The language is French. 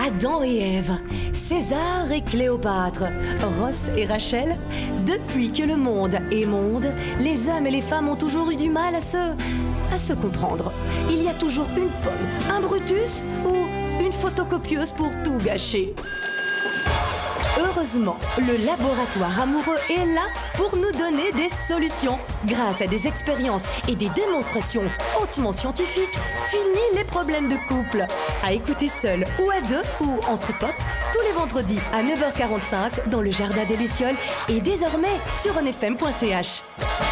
Adam et Ève, César et Cléopâtre, Ross et Rachel. Depuis que le monde est monde, les hommes et les femmes ont toujours eu du mal à se comprendre. Il y a toujours une pomme, un Brutus ou une photocopieuse pour tout gâcher. Heureusement, le laboratoire amoureux est là pour nous donner des solutions. Grâce à des expériences et des démonstrations hautement scientifiques, fini les problèmes de couple. À écouter seul ou à deux ou entre potes, tous les vendredis à 9h45 dans le Jardin des Lucioles et désormais sur onfm.ch.